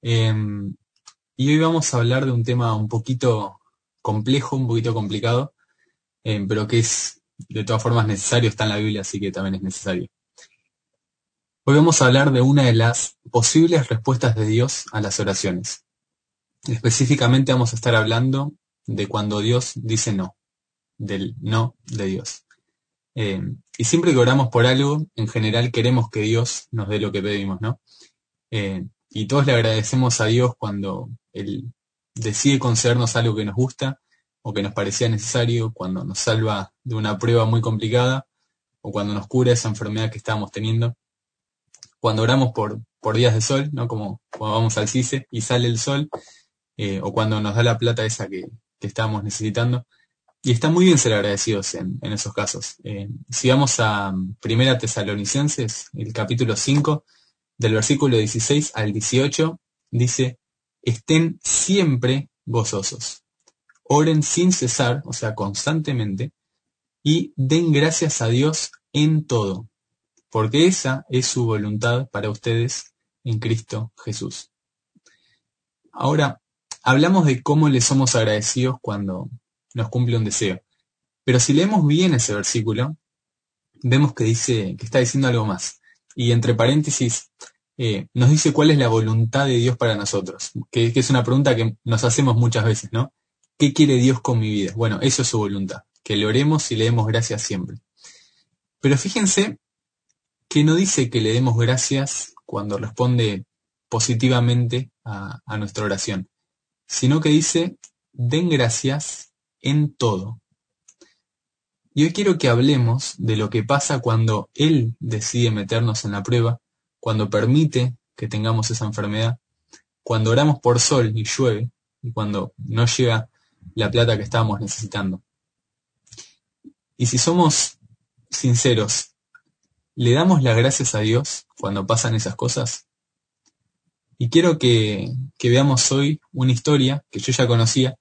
Y hoy vamos a hablar de un tema un poquito complejo, un poquito complicado, pero que es de todas formas necesario, está en la Biblia, así que también es necesario. Hoy vamos a hablar de una de las posibles respuestas de Dios a las oraciones. Específicamente vamos a estar hablando de cuando Dios dice no, del no de Dios. Y siempre que oramos por algo, en general queremos que Dios nos dé lo que pedimos, ¿no? Y todos le agradecemos a Dios cuando Él decide concedernos algo que nos gusta o que nos parecía necesario, cuando nos salva de una prueba muy complicada o cuando nos cura esa enfermedad que estábamos teniendo. Cuando oramos por días de sol, ¿no? Como cuando vamos al CICE y sale el sol, o cuando nos da la plata esa que estábamos necesitando. Y está muy bien ser agradecidos en esos casos. Si vamos a Primera Tesalonicenses, el capítulo 5, del versículo 16 al 18, dice: estén siempre gozosos, oren sin cesar, o sea, constantemente, y den gracias a Dios en todo, porque esa es su voluntad para ustedes en Cristo Jesús. Ahora, hablamos de cómo le somos agradecidos cuando nos cumple un deseo, pero si leemos bien ese versículo, vemos que está diciendo algo más. Y entre paréntesis, nos dice cuál es la voluntad de Dios para nosotros, que es una pregunta que nos hacemos muchas veces, ¿no? ¿Qué quiere Dios con mi vida? Bueno, eso es su voluntad, que le oremos y le demos gracias siempre. Pero fíjense que no dice que le demos gracias cuando responde positivamente a nuestra oración, sino que dice: den gracias en todo. Y hoy quiero que hablemos de lo que pasa cuando Él decide meternos en la prueba, cuando permite que tengamos esa enfermedad, cuando oramos por sol y llueve, y cuando no llega la plata que estábamos necesitando. Y si somos sinceros, ¿le damos las gracias a Dios cuando pasan esas cosas? Y quiero que veamos hoy una historia que yo ya conocía,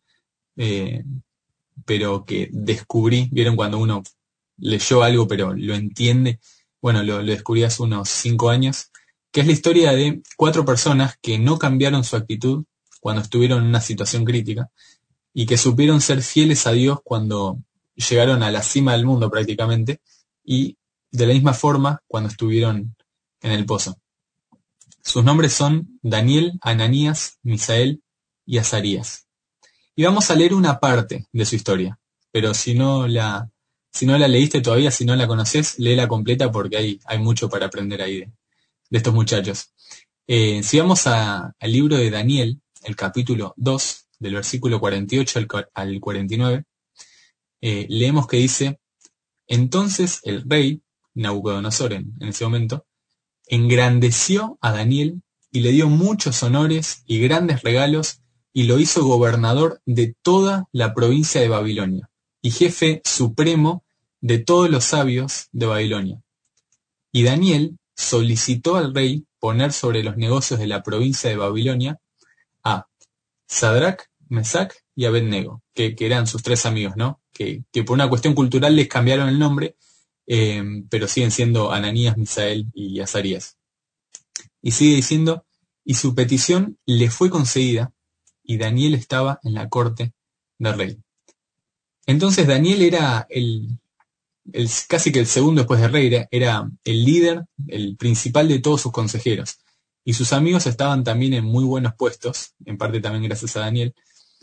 pero que descubrí. ¿Vieron cuando uno leyó algo pero lo entiende? Bueno, lo descubrí hace unos 5 años, que es la historia de 4 personas que no cambiaron su actitud cuando estuvieron en una situación crítica y que supieron ser fieles a Dios cuando llegaron a la cima del mundo prácticamente, y de la misma forma cuando estuvieron en el pozo. Sus nombres son Daniel, Ananías, Misael y Azarías. Y vamos a leer una parte de su historia, pero si no la leíste todavía, si no la conoces, léela completa porque hay mucho para aprender ahí de estos muchachos. Si vamos al libro de Daniel, el capítulo 2, del versículo 48 al 49, leemos que dice: entonces el rey Nabucodonosor en ese momento engrandeció a Daniel y le dio muchos honores y grandes regalos, y lo hizo gobernador de toda la provincia de Babilonia y jefe supremo de todos los sabios de Babilonia. Y Daniel solicitó al rey poner sobre los negocios de la provincia de Babilonia a Sadrach, Mesach y Abednego, que eran sus 3 amigos, ¿no? Que por una cuestión cultural les cambiaron el nombre, pero siguen siendo Ananías, Misael y Azarías. Y sigue diciendo: y su petición le fue concedida, y Daniel estaba en la corte del rey. Entonces Daniel era casi que el segundo después de rey, era el líder, el principal de todos sus consejeros. Y sus amigos estaban también en muy buenos puestos, en parte también gracias a Daniel,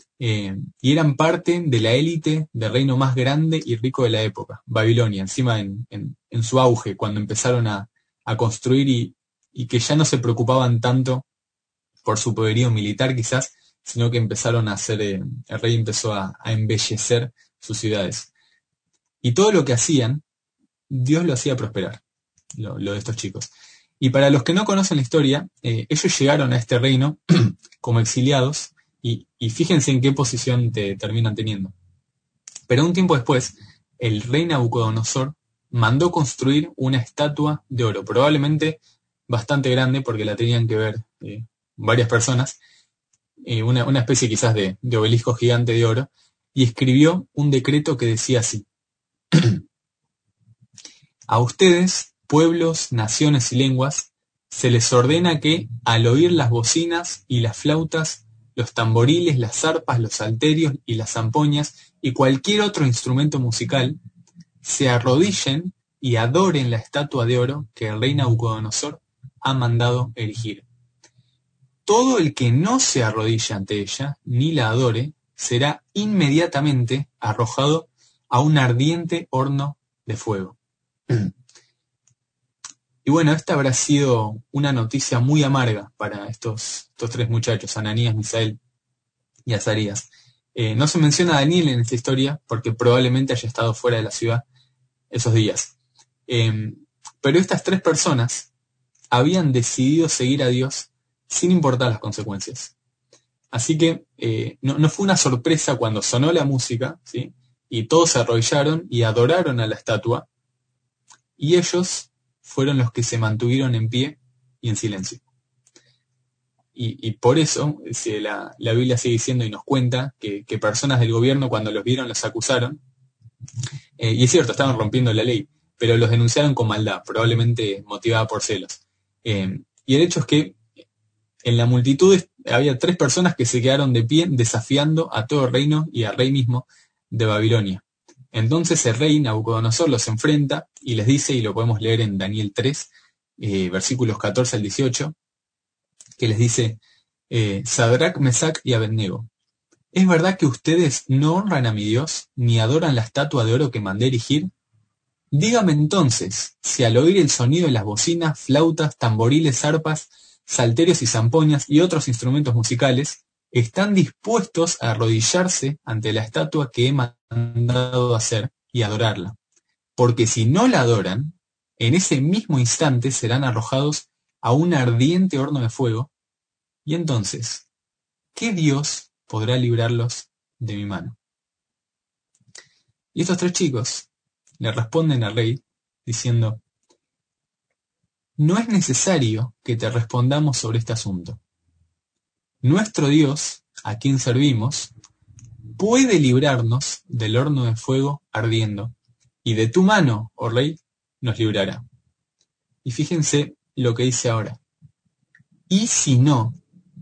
y eran parte de la élite del reino más grande y rico de la época, Babilonia, encima en su auge, cuando empezaron a construir y que ya no se preocupaban tanto por su poderío militar quizás, sino que empezaron a hacer, el rey empezó a embellecer sus ciudades. Y todo lo que hacían, Dios lo hacía prosperar, lo de estos chicos. Y para los que no conocen la historia, ellos llegaron a este reino como exiliados, y fíjense en qué posición te terminan teniendo. Pero un tiempo después, el rey Nabucodonosor mandó construir una estatua de oro, probablemente bastante grande porque la tenían que ver varias personas, una especie quizás de obelisco gigante de oro, y escribió un decreto que decía así: a ustedes, pueblos, naciones y lenguas, se les ordena que, al oír las bocinas y las flautas, los tamboriles, las arpas, los salterios y las zampoñas y cualquier otro instrumento musical, se arrodillen y adoren la estatua de oro que el rey Nabucodonosor ha mandado erigir. Todo el que no se arrodille ante ella, ni la adore, será inmediatamente arrojado a un ardiente horno de fuego. Y bueno, esta habrá sido una noticia muy amarga para estos tres muchachos, Ananías, Misael y Azarías. No se menciona a Daniel en esta historia porque probablemente haya estado fuera de la ciudad esos días. Pero estas tres personas habían decidido seguir a Dios sin importar las consecuencias. Así que no fue una sorpresa cuando sonó la música, ¿sí? Y todos se arrodillaron y adoraron a la estatua, y ellos fueron los que se mantuvieron en pie y en silencio. Y por eso la Biblia sigue diciendo y nos cuenta que personas del gobierno, cuando los vieron, los acusaron. Y es cierto, estaban rompiendo la ley, pero los denunciaron con maldad, probablemente motivada por celos. Y el hecho es que en la multitud había 3 personas que se quedaron de pie desafiando a todo el reino y al rey mismo de Babilonia. Entonces el rey Nabucodonosor los enfrenta y les dice, y lo podemos leer en Daniel 3, versículos 14 al 18, que les dice, Sadrac, Mesac y Abednego, ¿es verdad que ustedes no honran a mi Dios, ni adoran la estatua de oro que mandé erigir? Dígame entonces, si al oír el sonido de las bocinas, flautas, tamboriles, arpas, salterios y zampoñas y otros instrumentos musicales, están dispuestos a arrodillarse ante la estatua que he mandado hacer y adorarla. Porque si no la adoran, en ese mismo instante serán arrojados a un ardiente horno de fuego, y entonces, ¿qué Dios podrá librarlos de mi mano? Y estos 3 chicos le responden al rey diciendo, no es necesario que te respondamos sobre este asunto. Nuestro Dios, a quien servimos, puede librarnos del horno de fuego ardiendo, y de tu mano, oh rey, nos librará. Y fíjense lo que dice ahora. Y si no,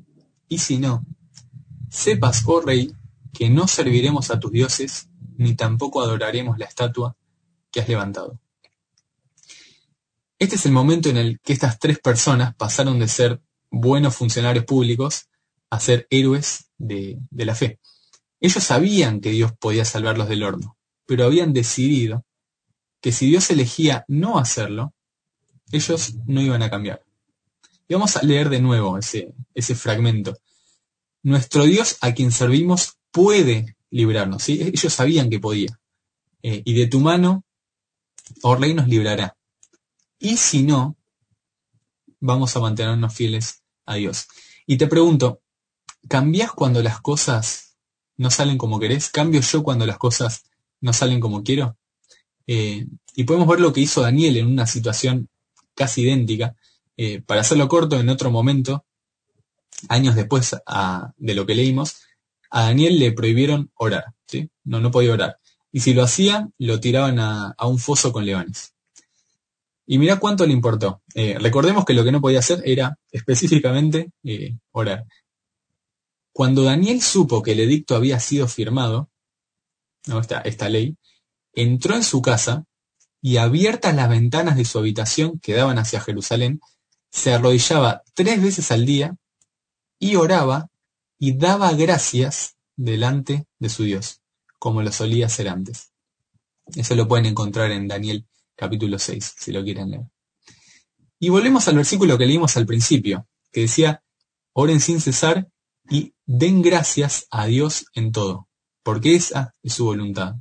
sepas, oh rey, que no serviremos a tus dioses, ni tampoco adoraremos la estatua que has levantado. Este es el momento en el que estas 3 personas pasaron de ser buenos funcionarios públicos a ser héroes de la fe. Ellos sabían que Dios podía salvarlos del horno, pero habían decidido que si Dios elegía no hacerlo, ellos no iban a cambiar. Y vamos a leer de nuevo ese fragmento. Nuestro Dios, a quien servimos, puede librarnos. ¿Sí? Ellos sabían que podía. Y de tu mano, oh rey, nos librará. Y si no, vamos a mantenernos fieles a Dios. Y te pregunto, ¿cambiás cuando las cosas no salen como querés? ¿Cambio yo cuando las cosas no salen como quiero? Y podemos ver lo que hizo Daniel en una situación casi idéntica. Para hacerlo corto, en otro momento, años después de lo que leímos, a Daniel le prohibieron orar, ¿sí? No podía orar. Y si lo hacía, lo tiraban a un foso con leones. Y mirá cuánto le importó. Recordemos que lo que no podía hacer era específicamente orar. Cuando Daniel supo que el edicto había sido firmado, ¿no? esta ley, entró en su casa y, abiertas las ventanas de su habitación que daban hacia Jerusalén, se arrodillaba 3 veces al día y oraba y daba gracias delante de su Dios, como lo solía hacer antes. Eso lo pueden encontrar en Daniel capítulo 6, si lo quieren leer. Y volvemos al versículo que leímos al principio, que decía, oren sin cesar y den gracias a Dios en todo, porque esa es su voluntad.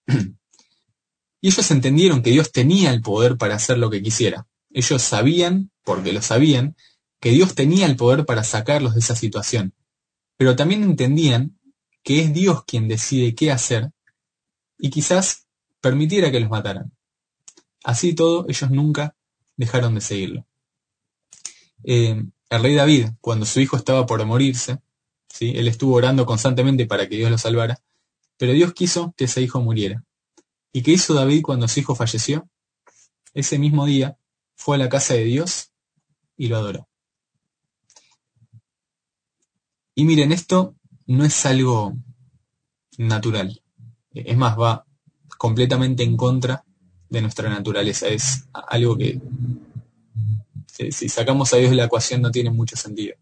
Y ellos entendieron que Dios tenía el poder para hacer lo que quisiera. Ellos sabían, porque lo sabían, que Dios tenía el poder para sacarlos de esa situación. Pero también entendían que es Dios quien decide qué hacer y quizás permitiera que los mataran. Así todo, ellos nunca dejaron de seguirlo. El rey David, cuando su hijo estaba por morirse, ¿sí? Él estuvo orando constantemente para que Dios lo salvara, pero Dios quiso que ese hijo muriera. ¿Y qué hizo David cuando su hijo falleció? Ese mismo día fue a la casa de Dios y lo adoró. Y miren, esto no es algo natural. Es más, va completamente en contra de nuestra naturaleza. Es algo que, si sacamos a Dios de la ecuación, no tiene mucho sentido.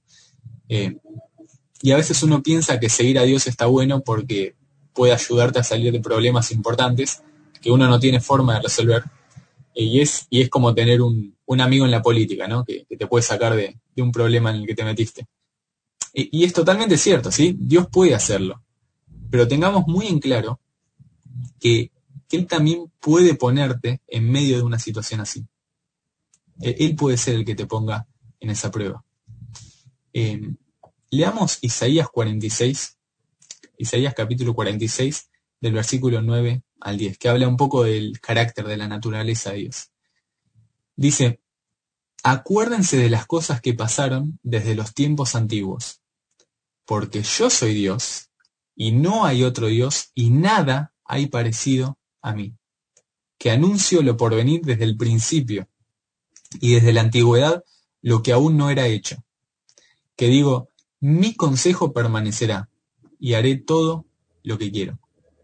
Y a veces uno piensa que seguir a Dios está bueno porque puede ayudarte a salir de problemas importantes que uno no tiene forma de resolver. Y es como tener un amigo en la política, ¿no? Que te puede sacar de un problema en el que te metiste. Y es totalmente cierto, ¿sí? Dios puede hacerlo. Pero tengamos muy en claro que Él también puede ponerte en medio de una situación así. Él puede ser el que te ponga en esa prueba. Leamos Isaías 46, Isaías capítulo 46, del versículo 9 al 10, que habla un poco del carácter de la naturaleza de Dios. Dice: acuérdense de las cosas que pasaron desde los tiempos antiguos, porque yo soy Dios, y no hay otro Dios, y nada hay parecido a mí, que anuncio lo por venir desde el principio, y desde la antigüedad lo que aún no era hecho, que digo, mi consejo permanecerá, y haré todo lo que quiero.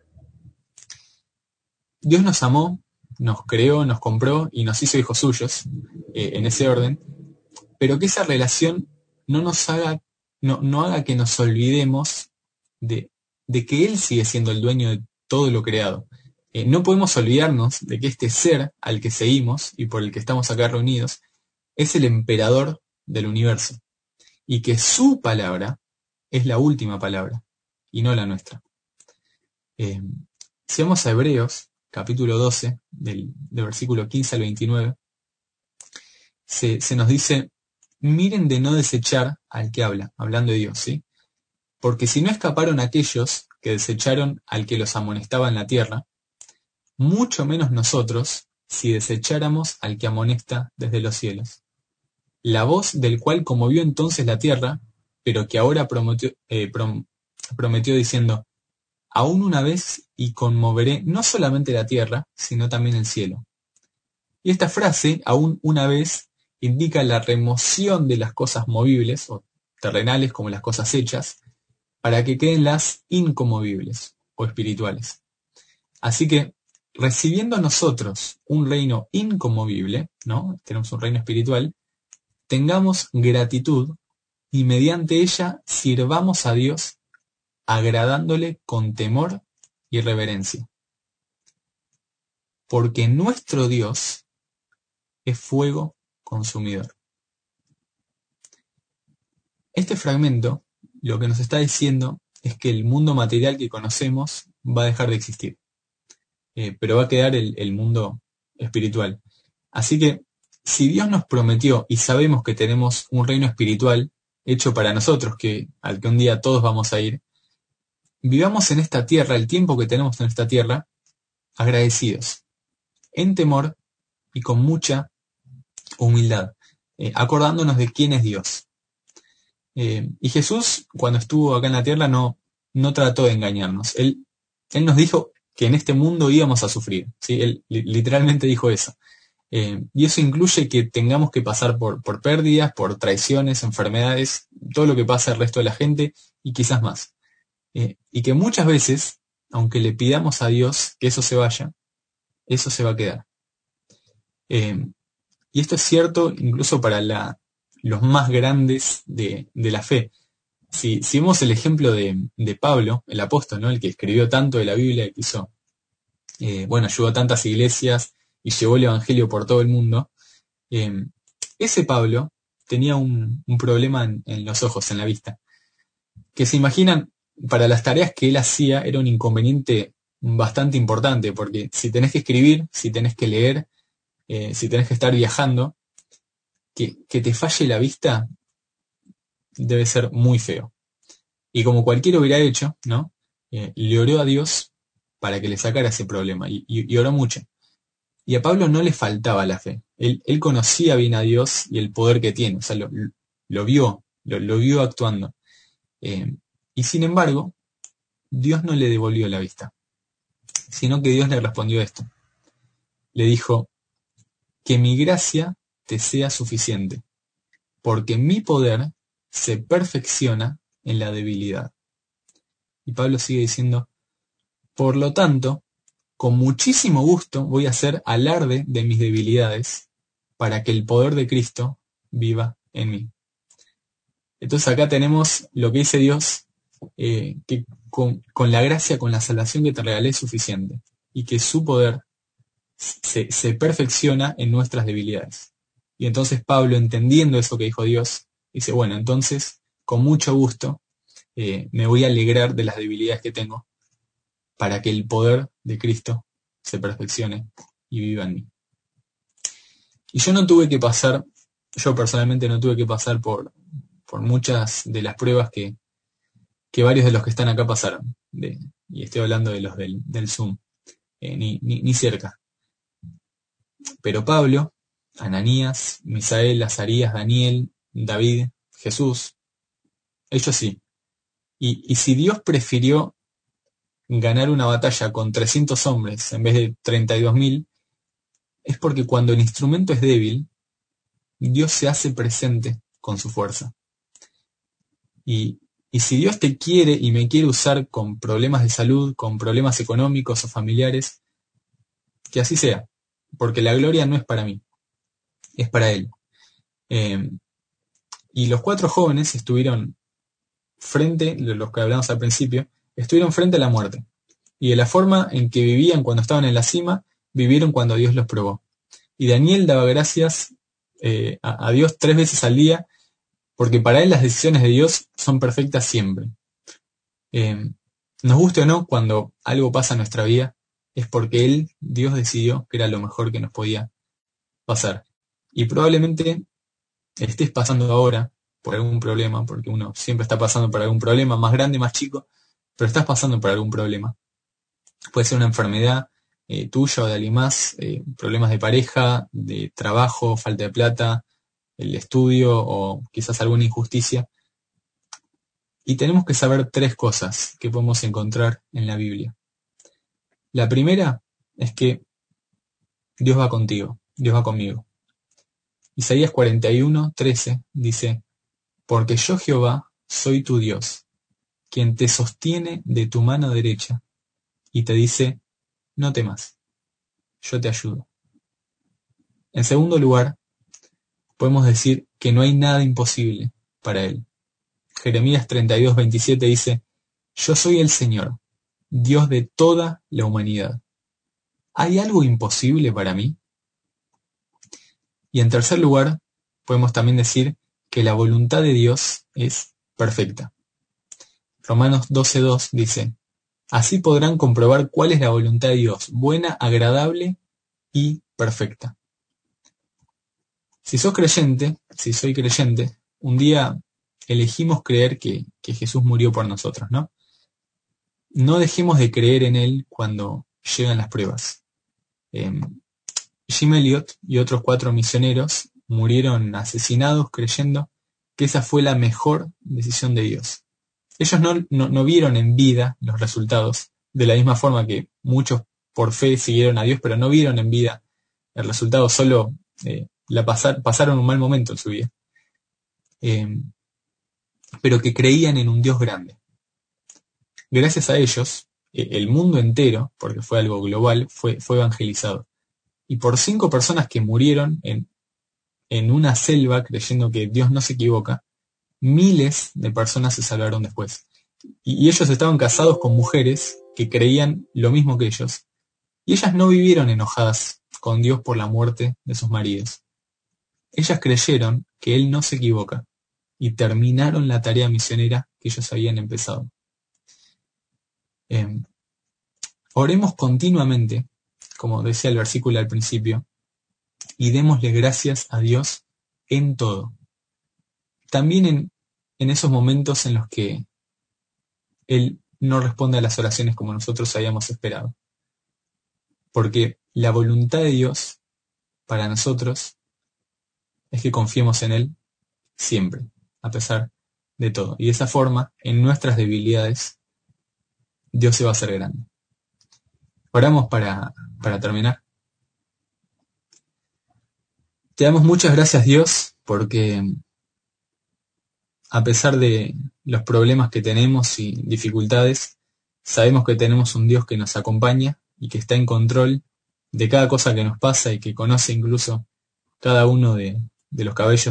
Dios nos amó, nos creó, nos compró y nos hizo hijos suyos, en ese orden, pero que esa relación no nos haga, no haga que nos olvidemos de que Él sigue siendo el dueño de todo lo creado. No podemos olvidarnos de que este ser al que seguimos y por el que estamos acá reunidos es el emperador del universo y que su palabra es la última palabra y no la nuestra. Si vamos a Hebreos, capítulo 12, del versículo 15 al 29, se nos dice: miren de no desechar al que habla, hablando de Dios, ¿sí? Porque si no escaparon aquellos que desecharon al que los amonestaba en la tierra, mucho menos nosotros si desecháramos al que amonesta desde los cielos. La voz del cual conmovió entonces la tierra, pero que ahora prometió diciendo: aún una vez y conmoveré no solamente la tierra, sino también el cielo. Y esta frase, aún una vez, indica la remoción de las cosas movibles o terrenales como las cosas hechas, para que queden las inconmovibles o espirituales. Así que, recibiendo nosotros un reino inconmovible, ¿no? Tenemos un reino espiritual, tengamos gratitud y mediante ella sirvamos a Dios agradándole con temor y reverencia. Porque nuestro Dios es fuego consumidor. Este fragmento lo que nos está diciendo es que el mundo material que conocemos va a dejar de existir, pero va a quedar el mundo espiritual. Así que si Dios nos prometió y sabemos que tenemos un reino espiritual hecho para nosotros, al que un día todos vamos a ir, vivamos en esta tierra, el tiempo que tenemos en esta tierra, agradecidos, en temor y con mucha humildad, acordándonos de quién es Dios. Y Jesús, cuando estuvo acá en la tierra, no trató de engañarnos. Él nos dijo que en este mundo íbamos a sufrir, ¿sí? Él literalmente dijo eso. Y eso incluye que tengamos que pasar por pérdidas, por traiciones, enfermedades, todo lo que pasa al resto de la gente y quizás más. Y que muchas veces, aunque le pidamos a Dios que eso se vaya, eso se va a quedar. Y esto es cierto incluso para los más grandes de la fe. Si vemos el ejemplo de Pablo, el apóstol, ¿no? El que escribió tanto de la Biblia, que hizo, ayudó a tantas iglesias y llevó el evangelio por todo el mundo. Ese Pablo tenía un problema en los ojos, en la vista, que se imaginan, para las tareas que él hacía era un inconveniente bastante importante, porque si tenés que escribir, si tenés que leer, si tenés que estar viajando, que te falle la vista debe ser muy feo. Y como cualquiera hubiera hecho, ¿no? Le oró a Dios para que le sacara ese problema, y oró mucho. Y a Pablo no le faltaba la fe. Él conocía bien a Dios y el poder que tiene, o sea, lo vio actuando. Y sin embargo, Dios no le devolvió la vista, sino que Dios le respondió esto. Le dijo: que mi gracia te sea suficiente, porque mi poder se perfecciona en la debilidad. Y Pablo sigue diciendo, por lo tanto, con muchísimo gusto voy a hacer alarde de mis debilidades para que el poder de Cristo viva en mí. Entonces acá tenemos lo que dice Dios, que con la gracia, con la salvación que te regalé es suficiente, y que su poder se perfecciona en nuestras debilidades. Y entonces Pablo, entendiendo eso que dijo Dios, dice, bueno, entonces con mucho gusto me voy a alegrar de las debilidades que tengo para que el poder de Cristo se perfeccione y viva en mí. Y yo personalmente no tuve que pasar por muchas de las pruebas que varios de los que están acá pasaron. Y estoy hablando de los del Zoom, ni cerca. Pero Pablo, Ananías, Misael, Azarías, Daniel, David, Jesús, ellos sí. Y si Dios prefirió ganar una batalla con 300 hombres en vez de 32.000, es porque cuando el instrumento es débil, Dios se hace presente con su fuerza. Y si Dios te quiere y me quiere usar con problemas de salud, con problemas económicos o familiares, que así sea, porque la gloria no es para mí, es para Él. Y los 4 jóvenes estuvieron frente, los que hablamos al principio, estuvieron frente a la muerte. Y de la forma en que vivían cuando estaban en la cima, vivieron cuando Dios los probó. Y Daniel daba gracias a Dios 3 veces al día, porque para él las decisiones de Dios son perfectas siempre. Nos guste o no, cuando algo pasa en nuestra vida, es porque Él, Dios, decidió que era lo mejor que nos podía pasar. Y probablemente estés pasando ahora por algún problema, porque uno siempre está pasando por algún problema, más grande, más chico, pero estás pasando por algún problema. Puede ser una enfermedad tuya o de alguien más, problemas de pareja, de trabajo, falta de plata, el estudio o quizás alguna injusticia. Y tenemos que saber 3 cosas que podemos encontrar en la Biblia. La primera es que Dios va contigo, Dios va conmigo. Isaías 41:13 dice, porque yo Jehová soy tu Dios, quien te sostiene de tu mano derecha y te dice, no temas, yo te ayudo. En segundo lugar, podemos decir que no hay nada imposible para Él. Jeremías 32:27 dice, yo soy el Señor, Dios de toda la humanidad. ¿Hay algo imposible para mí? Y en tercer lugar, podemos también decir que la voluntad de Dios es perfecta. Romanos 12:2 dice, así podrán comprobar cuál es la voluntad de Dios, buena, agradable y perfecta. Si soy creyente, un día elegimos creer que Jesús murió por nosotros, ¿no? No dejemos de creer en Él cuando llegan las pruebas. Jim Elliot y otros 4 misioneros murieron asesinados creyendo que esa fue la mejor decisión de Dios. Ellos no vieron en vida los resultados, de la misma forma que muchos por fe siguieron a Dios, pero no vieron en vida el resultado, solo pasaron un mal momento en su vida. Pero que creían en un Dios grande. Gracias a ellos, el mundo entero, porque fue algo global, fue evangelizado. Y por 5 personas que murieron en una selva creyendo que Dios no se equivoca, miles de personas se salvaron después. Y ellos estaban casados con mujeres que creían lo mismo que ellos. Y ellas no vivieron enojadas con Dios por la muerte de sus maridos. Ellas creyeron que Él no se equivoca y terminaron la tarea misionera que ellos habían empezado. Oremos continuamente, como decía el versículo al principio, y démosle gracias a Dios en todo. También en esos momentos en los que Él no responde a las oraciones como nosotros habíamos esperado. Porque la voluntad de Dios para nosotros es que confiemos en Él siempre, a pesar de todo. Y de esa forma, en nuestras debilidades, Dios se va a hacer grande. Oramos para terminar. Te damos muchas gracias, Dios, porque a pesar de los problemas que tenemos y dificultades, sabemos que tenemos un Dios que nos acompaña y que está en control de cada cosa que nos pasa y que conoce incluso cada uno de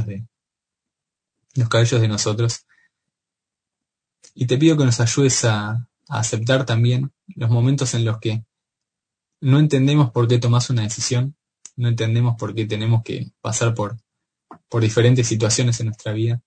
los cabellos de nosotros. Y te pido que nos ayudes a aceptar también los momentos en los que no entendemos por qué tomás una decisión, no entendemos por qué tenemos que pasar por diferentes situaciones en nuestra vida.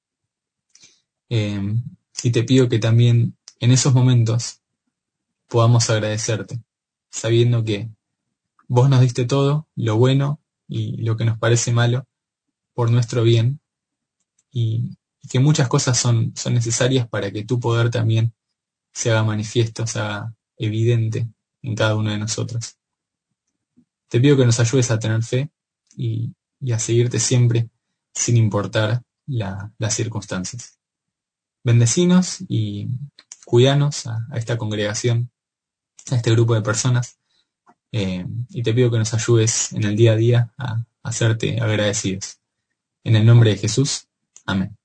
Y te pido que también en esos momentos podamos agradecerte, sabiendo que vos nos diste todo, lo bueno y lo que nos parece malo, por nuestro bien, y que muchas cosas son necesarias para que tu poder también se haga manifiesto, se haga evidente en cada uno de nosotros. Te pido que nos ayudes a tener fe y a seguirte siempre sin importar las circunstancias. Bendecinos y cuidanos a esta congregación, a este grupo de personas, y te pido que nos ayudes en el día a día a hacerte agradecidos. En el nombre de Jesús, amén.